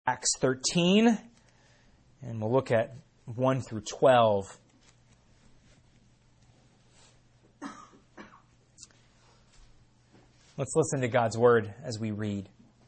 Acts 13, and we'll look at 1 through 12. Let's listen to God's word as we read.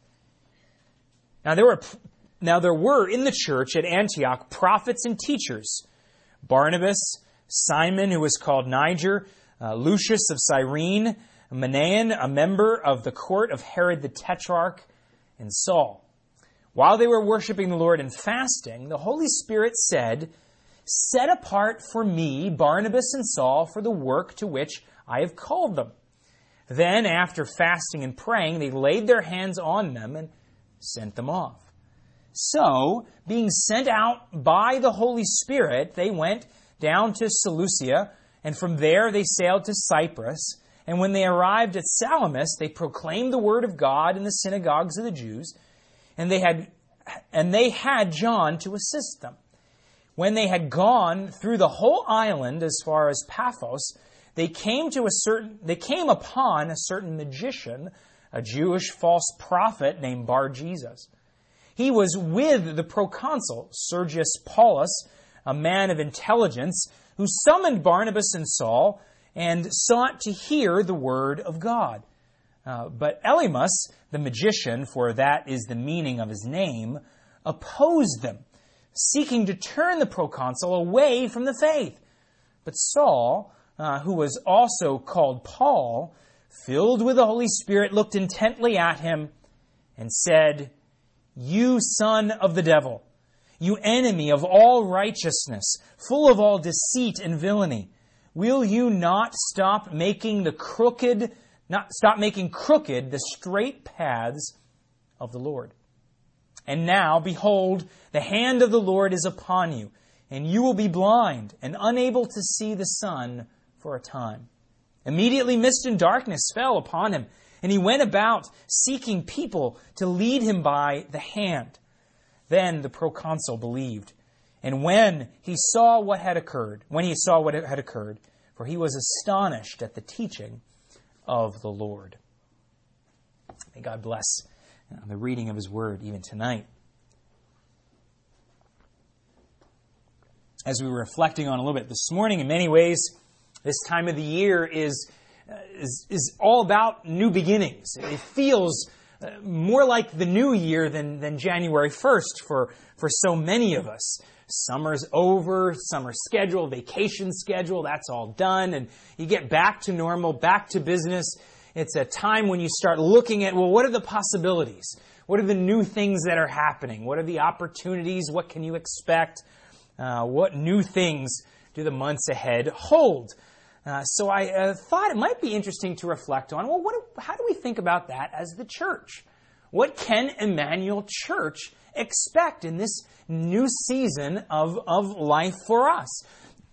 Now there were in the church at Antioch prophets and teachers: Barnabas, Simon, who was called Niger, Lucius of Cyrene, Manaen, a member of the court of Herod the Tetrarch, and Saul. While they were worshiping the Lord and fasting, the Holy Spirit said, "Set apart for me Barnabas and Saul for the work to which I have called them." Then, after fasting and praying, they laid their hands on them and sent them off. So, being sent out by the Holy Spirit, they went down to Seleucia, and from there they sailed to Cyprus. And when they arrived at Salamis, they proclaimed the word of God in the synagogues of the Jews, and they had John to assist them. When they had gone through the whole island as far as Paphos, they came upon a certain magician, a Jewish false prophet named Bar-Jesus. He was with the proconsul, Sergius Paulus, a man of intelligence, who summoned Barnabas and Saul and sought to hear the word of God. But Elymas, the magician, for that is the meaning of his name, opposed them, seeking to turn the proconsul away from the faith. But Saul, who was also called Paul, filled with the Holy Spirit, looked intently at him and said, "You son of the devil, you enemy of all righteousness, full of all deceit and villainy, will you not stop making crooked the straight paths of the Lord? And now, behold, the hand of the Lord is upon you, and you will be blind and unable to see the sun for a time." Immediately mist and darkness fell upon him, and he went about seeking people to lead him by the hand. Then the proconsul believed, and when he saw what had occurred, for he was astonished at the teaching of the Lord. May God bless the reading of His Word even tonight. As we were reflecting on a little bit this morning, in many ways, this time of the year is all about new beginnings. It feels more like the new year than January 1st for so many of us. Summer's over, summer schedule, vacation schedule, that's all done, and you get back to normal, back to business. It's a time when you start looking at, well, what are the possibilities? What are the new things that are happening? What are the opportunities? What can you expect? What new things do the months ahead hold? So I thought it might be interesting to reflect on, well, how do we think about that as the church? What can Emmanuel Church expect in this new season of life for us?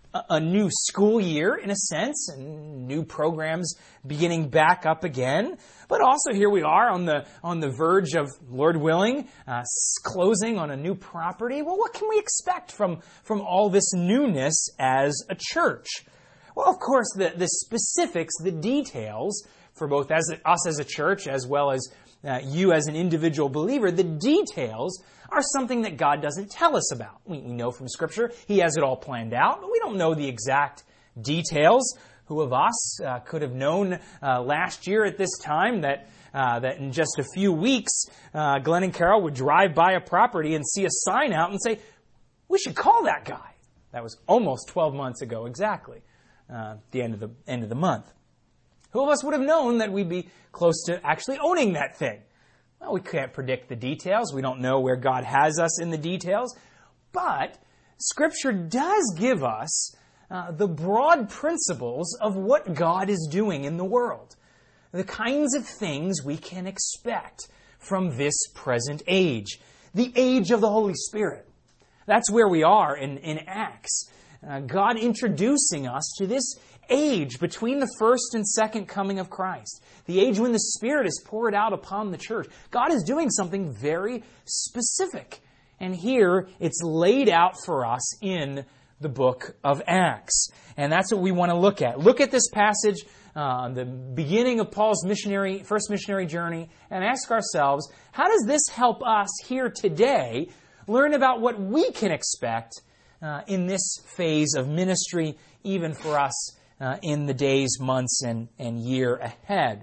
A new school year, in a sense, and new programs beginning back up again. But also here we are on the verge of, Lord willing, closing on a new property. Well, what can we expect from all this newness as a church? Well, of course, the specifics, the details, for both us as a church as well as you as an individual believer, the details are something that God doesn't tell us about. We know from Scripture He has it all planned out, but we don't know the exact details. Who of us could have known last year at this time that in just a few weeks, Glenn and Carol would drive by a property and see a sign out and say, "We should call that guy." That was almost 12 months ago exactly, the end of the month. Who of us would have known that we'd be close to actually owning that thing? Well, we can't predict the details. We don't know where God has us in the details. But Scripture does give us the broad principles of what God is doing in the world. The kinds of things we can expect from this present age. The age of the Holy Spirit. That's where we are in Acts. God introducing us to this age between the first and second coming of Christ. The age when the Spirit is poured out upon the church. God is doing something very specific. And here it's laid out for us in the book of Acts. And that's what we want to look at. Look at this passage the beginning of Paul's first missionary journey, and ask ourselves, how does this help us here today learn about what we can expect in this phase of ministry, even for us in the days, months, and year ahead?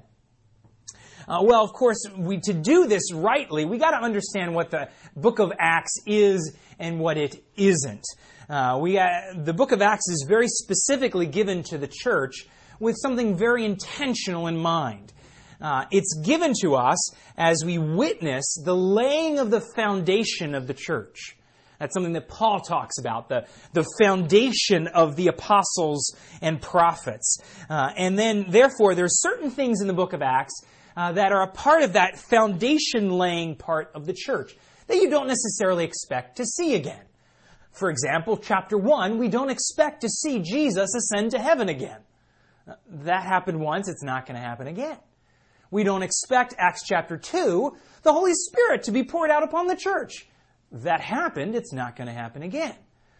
Well, of course, to do this rightly, we got to understand what the book of Acts is and what it isn't. The book of Acts is very specifically given to the church with something very intentional in mind. It's given to us as we witness the laying of the foundation of the church. That's something that Paul talks about, the foundation of the apostles and prophets. And then, therefore, there's certain things in the book of Acts that are a part of that foundation-laying part of the church that you don't necessarily expect to see again. For example, chapter 1, we don't expect to see Jesus ascend to heaven again. That happened once, it's not going to happen again. We don't expect, Acts chapter 2, the Holy Spirit to be poured out upon the church. That happened, it's not going to happen again.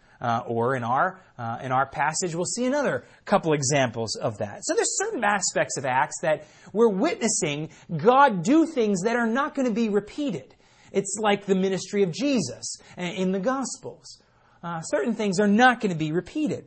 Or in our passage, we'll see another couple examples of that. So there's certain aspects of Acts that we're witnessing God do things that are not going to be repeated. It's like the ministry of Jesus in the Gospels. Certain things are not going to be repeated.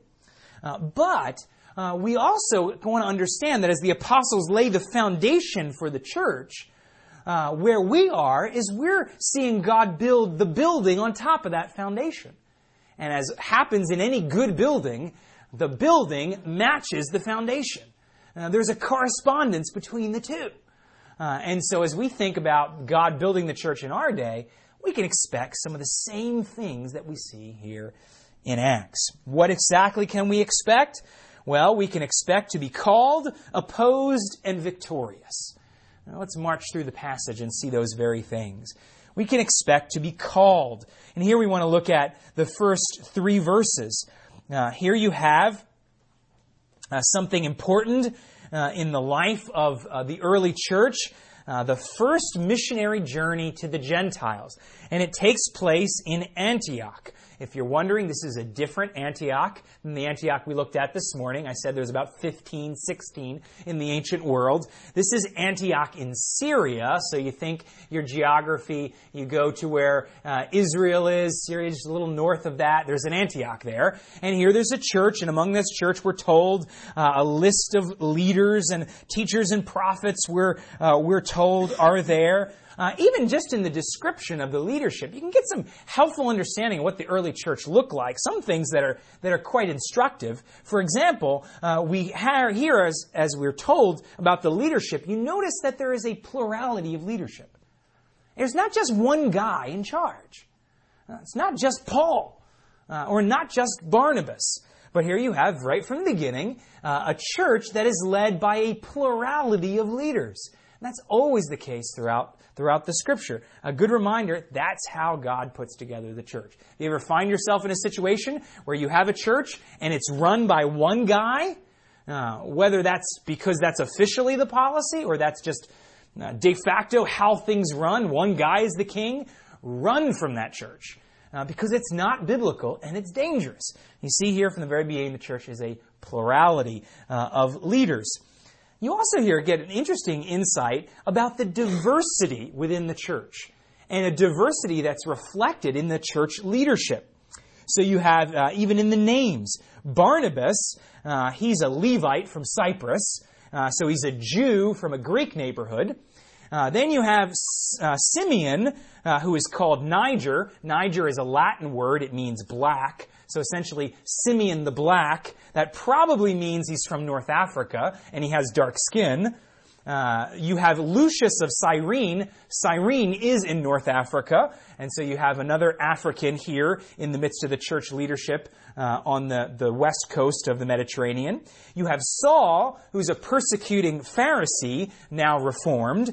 But we also want to understand that as the apostles lay the foundation for the church, where we are is we're seeing God build the building on top of that foundation. And as happens in any good building, the building matches the foundation. There's a correspondence between the two. And so as we think about God building the church in our day, we can expect some of the same things that we see here in Acts. What exactly can we expect? Well, we can expect to be called, opposed, and victorious. Now, let's march through the passage and see those very things. We can expect to be called. And here we want to look at the first 3 verses. Here you have something important in the life of the early church, the first missionary journey to the Gentiles. And it takes place in Antioch. If you're wondering, this is a different Antioch than the Antioch we looked at this morning. I said there's about 15, 16 in the ancient world. This is Antioch in Syria. So you think your geography, you go to where Israel is. Syria is a little north of that. There's an Antioch there. And here there's a church. And among this church, we're told a list of leaders and teachers and prophets we're told are there. Even just in the description of the leadership, you can get some helpful understanding of what the early church looked like. Some things that are quite instructive. For example, we have here, as we're told about the leadership, you notice that there is a plurality of leadership. There's not just one guy in charge. It's not just Paul or not just Barnabas. But here you have, right from the beginning, a church that is led by a plurality of leaders. And that's always the case throughout the Scripture. A good reminder, that's how God puts together the church. You ever find yourself in a situation where you have a church and it's run by one guy, whether that's because that's officially the policy or that's just de facto how things run, one guy is the king, run from that church. Because it's not biblical and it's dangerous. You see here from the very beginning, the church is a plurality of leaders. You also here get an interesting insight about the diversity within the church and a diversity that's reflected in the church leadership. So you have, even in the names, Barnabas, he's a Levite from Cyprus, so he's a Jew from a Greek neighborhood. Then you have Simeon, who is called Niger. Niger is a Latin word. It means black. So essentially, Simeon the Black. That probably means he's from North Africa, and he has dark skin. You have Lucius of Cyrene. Cyrene is in North Africa, and so you have another African here in the midst of the church leadership on the west coast of the Mediterranean. You have Saul, who's a persecuting Pharisee, now reformed.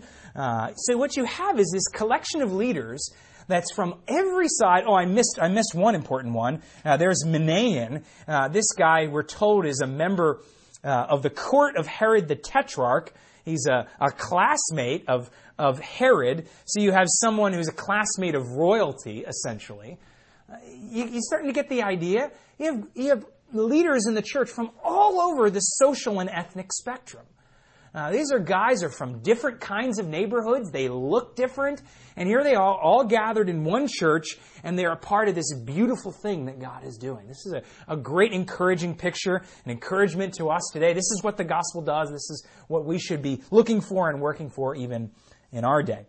So what you have is this collection of leaders that's from every side. Oh, I missed one important one. There's Manaen. This guy, we're told, is a member of the court of Herod the Tetrarch. He's a classmate of Herod. So you have someone who's a classmate of royalty, essentially. You're starting to get the idea. You have leaders in the church from all over the social and ethnic spectrum. These are guys are from different kinds of neighborhoods. They look different. And here they are, all gathered in one church, and they're a part of this beautiful thing that God is doing. This is a great encouraging picture, an encouragement to us today. This is what the gospel does. This is what we should be looking for and working for even in our day.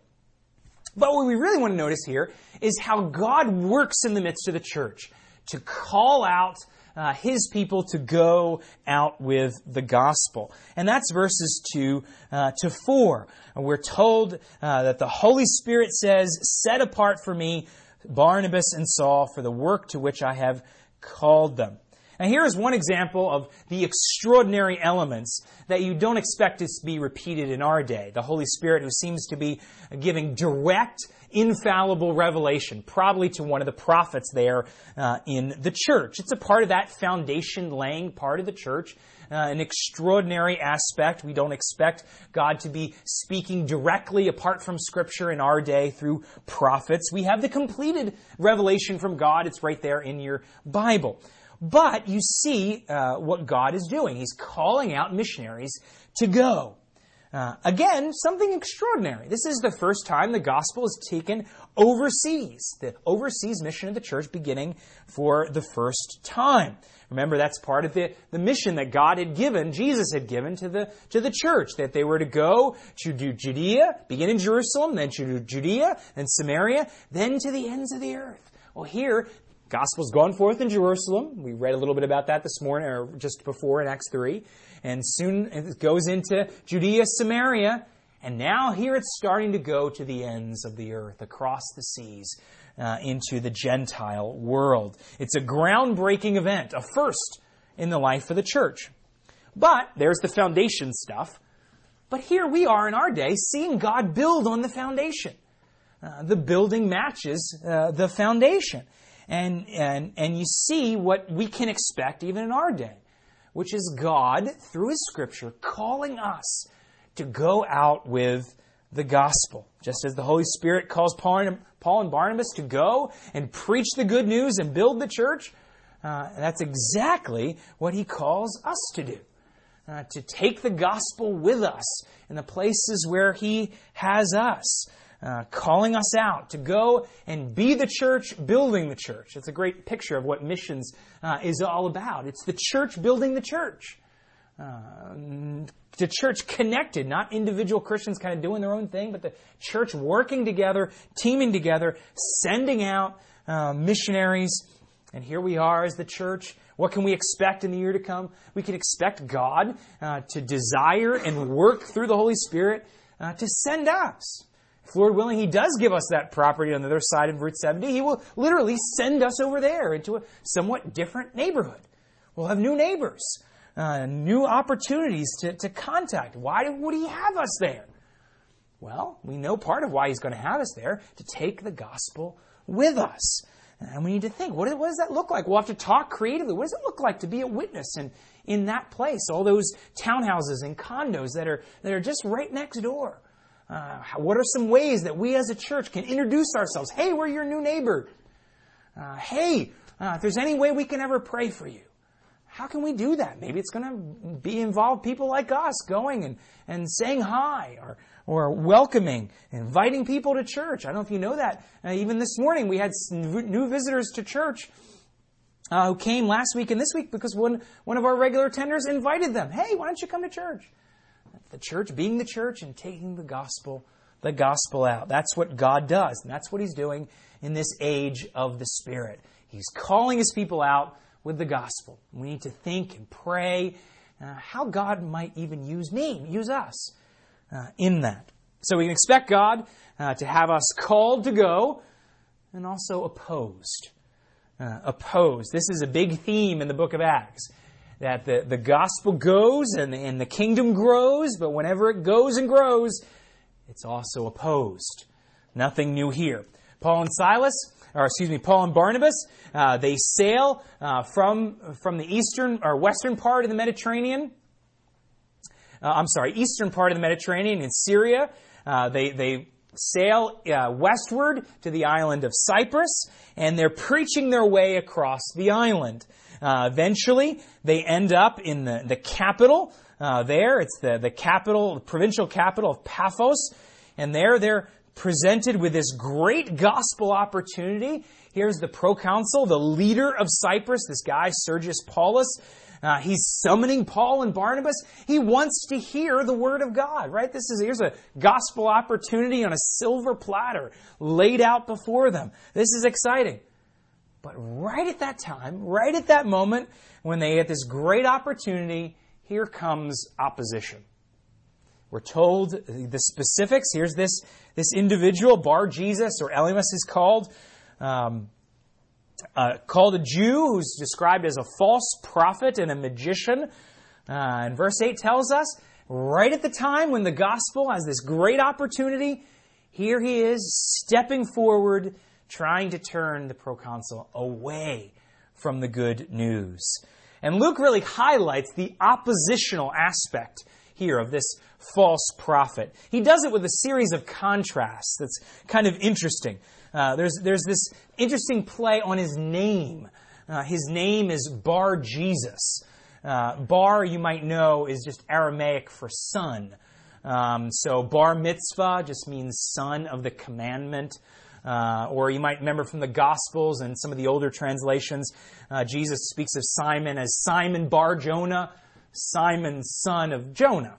But what we really want to notice here is how God works in the midst of the church to call out His people to go out with the gospel. And that's verses 2 to 4. And we're told that the Holy Spirit says, "Set apart for me Barnabas and Saul for the work to which I have called them." And here is one example of the extraordinary elements that you don't expect to be repeated in our day. The Holy Spirit, who seems to be giving direct, infallible revelation, probably to one of the prophets there in the church. It's a part of that foundation-laying part of the church, an extraordinary aspect. We don't expect God to be speaking directly apart from Scripture in our day through prophets. We have the completed revelation from God. It's right there in your Bible. But you see what God is doing. He's calling out missionaries to go. Again, something extraordinary. This is the first time the gospel is taken overseas. The overseas mission of the church beginning for the first time. Remember, that's part of the mission that God had given, Jesus had given to the church, that they were to go to Judea, begin in Jerusalem, then to Judea, then Samaria, then to the ends of the earth. Well, here, Gospel's gone forth in Jerusalem. We read a little bit about that this morning, or just before in Acts 3. And soon it goes into Judea, Samaria. And now here it's starting to go to the ends of the earth, across the seas, into the Gentile world. It's a groundbreaking event, a first in the life of the church. But there's the foundation stuff. But here we are in our day seeing God build on the foundation. The building matches the foundation. And you see what we can expect even in our day, which is God, through His Scripture, calling us to go out with the gospel. Just as the Holy Spirit calls Paul and Barnabas to go and preach the good news and build the church, that's exactly what He calls us to do. To take the gospel with us in the places where He has us. Calling us out to go and be the church, building the church. It's a great picture of what missions is all about. It's the church building the church. The church connected, not individual Christians kind of doing their own thing, but the church working together, teaming together, sending out missionaries. And here we are as the church. What can we expect in the year to come? We can expect God to desire and work through the Holy Spirit to send us. If Lord willing, He does give us that property on the other side of Route 70, He will literally send us over there into a somewhat different neighborhood. We'll have new neighbors, new opportunities to contact. Why would He have us there? Well, we know part of why He's going to have us there, to take the gospel with us. And we need to think, what does that look like? We'll have to talk creatively. What does it look like to be a witness in that place? All those townhouses and condos that are just right next door. What are some ways that we as a church can introduce ourselves? Hey, we're your new neighbor. If there's any way we can ever pray for you. How can we do that? Maybe it's going to involve people like us going and saying hi or welcoming, inviting people to church. I don't know if you know that. Even this morning we had new visitors to church who came last week and this week because one of our regular attenders invited them. Hey, why don't you come to church? The church being the church and taking the gospel out. That's what God does. And that's what He's doing in this age of the Spirit. He's calling His people out with the gospel. We need to think and pray how God might even use us in that. So we can expect God to have us called to go and also opposed. Opposed. This is a big theme in the book of Acts. That the gospel goes and the kingdom grows, but whenever it goes and grows, it's also opposed. Nothing new here. Paul and Barnabas, they sail from the eastern or western part of the Mediterranean. Eastern part of the Mediterranean in Syria. They sail westward to the island of Cyprus, and they're preaching their way across the island. Eventually, they end up in the capital there. It's the capital, the provincial capital of Paphos. And there they're presented with this great gospel opportunity. Here's the proconsul, the leader of Cyprus, this guy, Sergius Paulus. He's summoning Paul and Barnabas. He wants to hear the word of God, right? Here's a gospel opportunity on a silver platter laid out before them. This is exciting. But right at that time, right at that moment, when they get this great opportunity, here comes opposition. We're told the specifics. Here's this individual, Bar-Jesus, or Elymas is called a Jew who's described as a false prophet and a magician. And verse 8 tells us, right at the time when the gospel has this great opportunity, here he is stepping forward, trying to turn the proconsul away from the good news. And Luke really highlights the oppositional aspect here of this false prophet. He does it with a series of contrasts that's kind of interesting. There's this interesting play on his name. His name is Bar-Jesus. Bar, you might know, is just Aramaic for son. So bar mitzvah just means son of the commandment. Or you might remember from the Gospels and some of the older translations, Jesus speaks of Simon as Simon Bar-Jonah, Simon son of Jonah.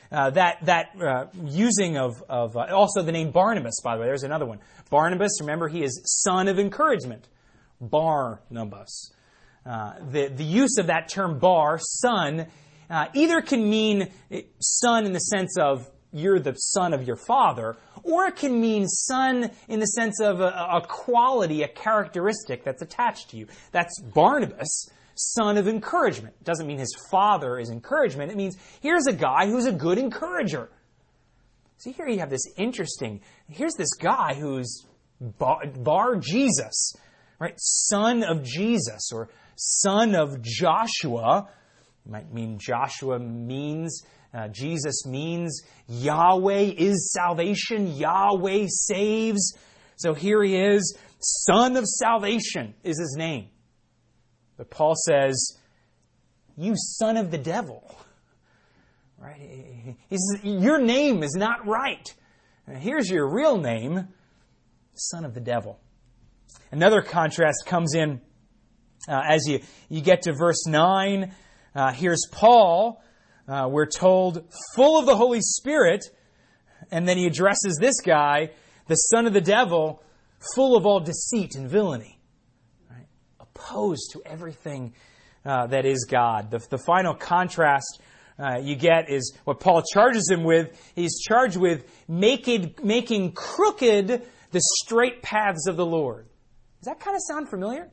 Using of also the name Barnabas, by the way, there's another one. Barnabas, remember, he is son of encouragement. Barnabas. The use of that term bar, son, either can mean son in the sense of you're the son of your father, or it can mean son in the sense of a quality, a characteristic that's attached to you. That's Barnabas, son of encouragement. It doesn't mean his father is encouragement. It means here's a guy who's a good encourager. See, here you have this here's this guy who's Bar-Jesus, right? Son of Jesus, or son of Joshua. It might mean Joshua means, Jesus means Yahweh is salvation. Yahweh saves. So here he is, son of salvation is his name. But Paul says, you son of the devil. Right? He says, your name is not right. Here's your real name, son of the devil. Another contrast comes in as you get to verse 9. Here's Paul, we're told, full of the Holy Spirit, and then he addresses this guy, the son of the devil, full of all deceit and villainy. Right? Opposed to everything that is God. The final contrast you get is what Paul charges him with. He's charged with making crooked the straight paths of the Lord. Does that kind of sound familiar?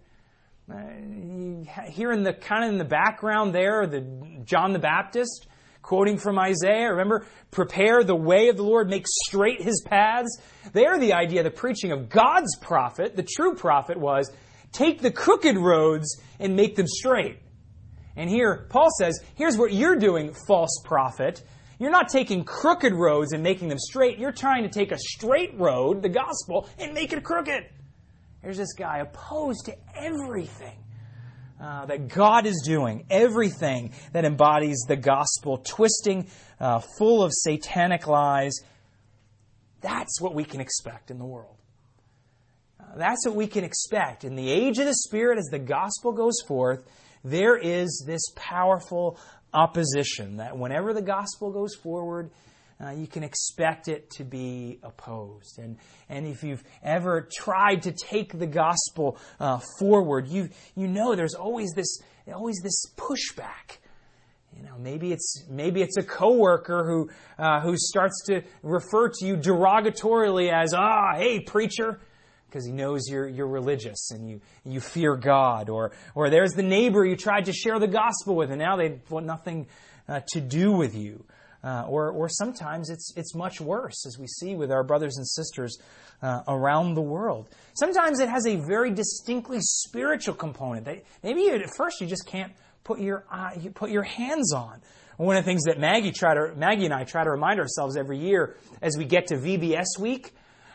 Here in the background there, John the Baptist quoting from Isaiah. Remember, prepare the way of the Lord, make straight his paths. There, the idea, the preaching of God's prophet, the true prophet, was take the crooked roads and make them straight. And here, Paul says, here's what you're doing, false prophet. You're not taking crooked roads and making them straight. You're trying to take a straight road, the gospel, and make it crooked. There's this guy opposed to everything that God is doing, everything that embodies the gospel, twisting, full of satanic lies. That's what we can expect in the world. That's what we can expect. In the age of the Spirit, as the gospel goes forth, there is this powerful opposition that whenever the gospel goes forward, you can expect it to be opposed. And if you've ever tried to take the gospel forward, you know there's always this pushback. You know, maybe it's a coworker who starts to refer to you derogatorily as, hey, preacher, because he knows you're religious and you fear God. Or there's the neighbor you tried to share the gospel with, and now they want nothing to do with you. Or sometimes it's much worse, as we see with our brothers and sisters around the world. Sometimes it has a very distinctly spiritual component that maybe at first you just can't put your hands on. One of the things that Maggie and I try to remind ourselves every year as we get to VBS week,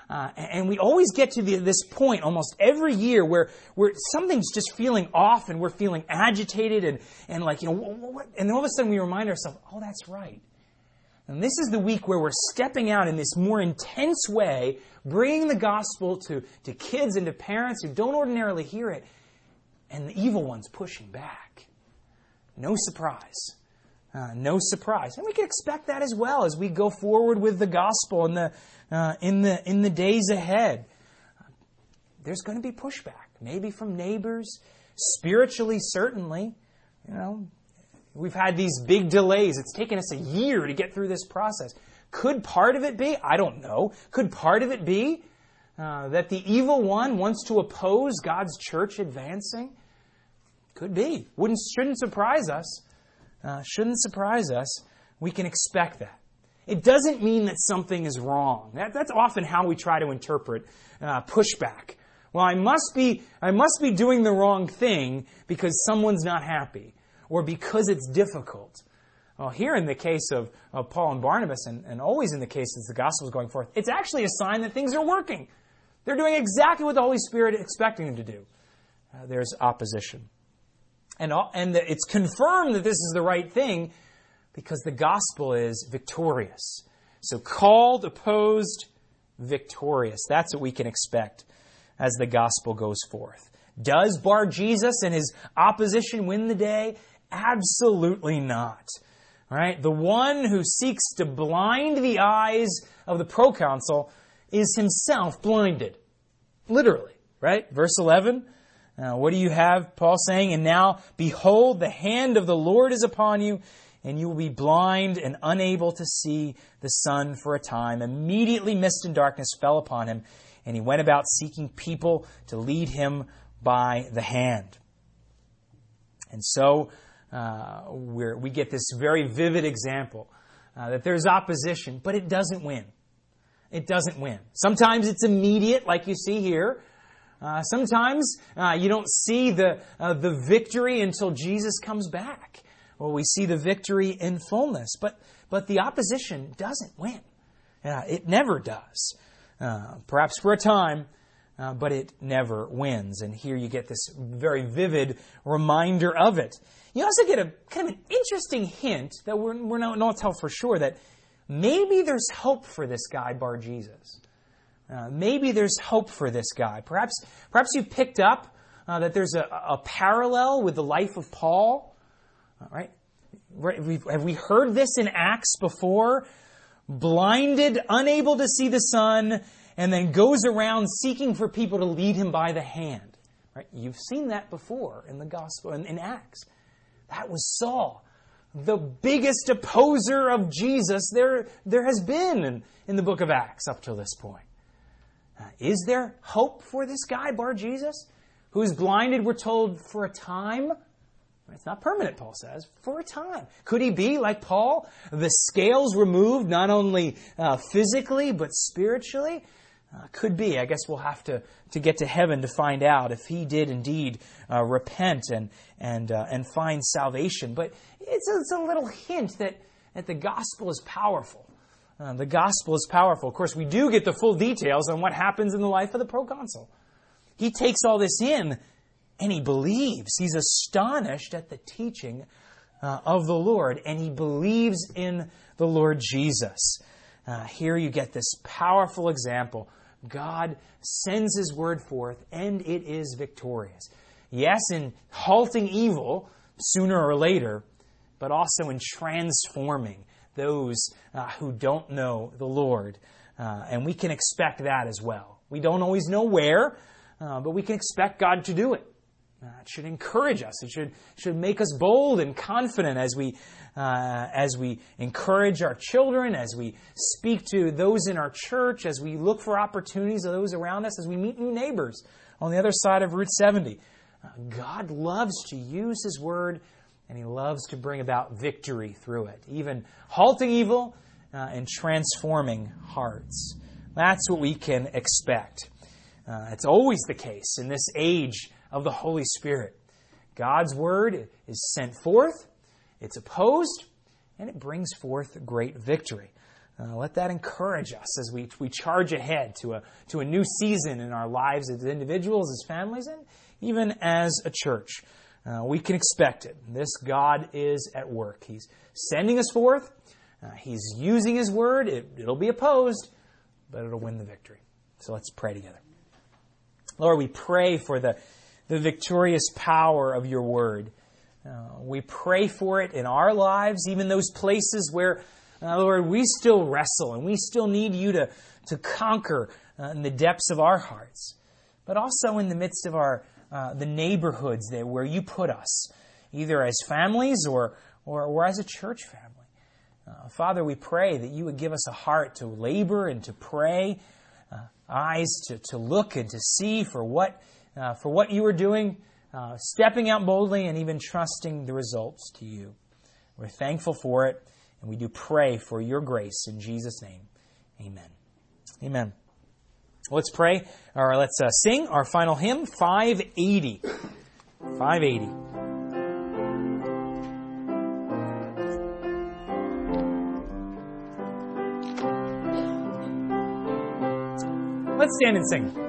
And we always get to this point almost every year where something's just feeling off and we're feeling agitated and like, what? And all of a sudden we remind ourselves, oh, that's right. And this is the week where we're stepping out in this more intense way, bringing the gospel to kids and to parents who don't ordinarily hear it, and the evil one's pushing back. No surprise. No surprise. And we can expect that as well as we go forward with the gospel in the days ahead. There's going to be pushback, maybe from neighbors, spiritually certainly. We've had these big delays. It's taken us a year to get through this process. Could part of it be? I don't know. Could part of it be that the evil one wants to oppose God's church advancing? Could be. Shouldn't surprise us. Shouldn't surprise us. We can expect that. It doesn't mean that something is wrong. That's often how we try to interpret pushback. Well, I must be doing the wrong thing because someone's not happy, or because it's difficult. Well, here in the case of Paul and Barnabas, and always in the case as the gospel is going forth, it's actually a sign that things are working. They're doing exactly what the Holy Spirit is expecting them to do. There's opposition. And it's confirmed that this is the right thing because the gospel is victorious. So called, opposed, victorious. That's what we can expect as the gospel goes forth. Does Bar-Jesus and his opposition win the day? Absolutely not. Right? The one who seeks to blind the eyes of the proconsul is himself blinded. Literally. Right? Verse 11. What do you have? Paul saying, and now, behold, the hand of the Lord is upon you, and you will be blind and unable to see the sun for a time. Immediately mist and darkness fell upon him, and he went about seeking people to lead him by the hand. And so we get this very vivid example that there's opposition, but it doesn't win. It doesn't win. Sometimes it's immediate, like you see here. Sometimes you don't see the victory until Jesus comes back. Well, we see the victory in fullness, but the opposition doesn't win. It never does. Perhaps for a time, but it never wins. And here you get this very vivid reminder of it. You also get a kind of an interesting hint that we're not tell for sure that maybe there's hope for this guy Bar-Jesus. Maybe there's hope for this guy. Perhaps you picked up that there's a parallel with the life of Paul. Right? Have we heard this in Acts before? Blinded, unable to see the sun, and then goes around seeking for people to lead him by the hand. Right? You've seen that before in the gospel, in Acts. That was Saul, the biggest opposer of Jesus there has been in the book of Acts up till this point. Is there hope for this guy, Bar-Jesus, who's blinded, we're told, for a time? It's not permanent, Paul says, for a time. Could he be, like Paul, the scales removed, not only physically, but spiritually? Could be. I guess we'll have to get to heaven to find out if he did indeed repent and find salvation. But it's a little hint that the gospel is powerful. The gospel is powerful. Of course, we do get the full details on what happens in the life of the proconsul. He takes all this in and he believes. He's astonished at the teaching of the Lord, and he believes in the Lord Jesus. Here you get this powerful example. God sends his word forth, and it is victorious. Yes, in halting evil sooner or later, but also in transforming those who don't know the Lord. And we can expect that as well. We don't always know where, but we can expect God to do it. It should encourage us. It should make us bold and confident as we encourage our children, as we speak to those in our church, as we look for opportunities of those around us, as we meet new neighbors on the other side of Route 70. God loves to use his word, and he loves to bring about victory through it, even halting evil and transforming hearts. That's what we can expect. It's always the case in this age of the Holy Spirit. God's word is sent forth, it's opposed, and it brings forth great victory. Let that encourage us as we charge ahead to a new season in our lives as individuals, as families, and even as a church. We can expect it. This God is at work. He's sending us forth. He's using His word. It'll be opposed, but it'll win the victory. So let's pray together. Lord, we pray for the victorious power of your word. We pray for it in our lives, even those places where, Lord, we still wrestle and we still need you to conquer in the depths of our hearts, but also in the midst of the neighborhoods where you put us, either as families or as a church family. Father, we pray that you would give us a heart to labor and to pray, eyes to look and to see for what you are doing, stepping out boldly and even trusting the results to you. We're thankful for it, and we do pray for your grace in Jesus' name. Amen. Amen. Let's pray, or let's sing our final hymn, 580. 580. Let's stand and sing.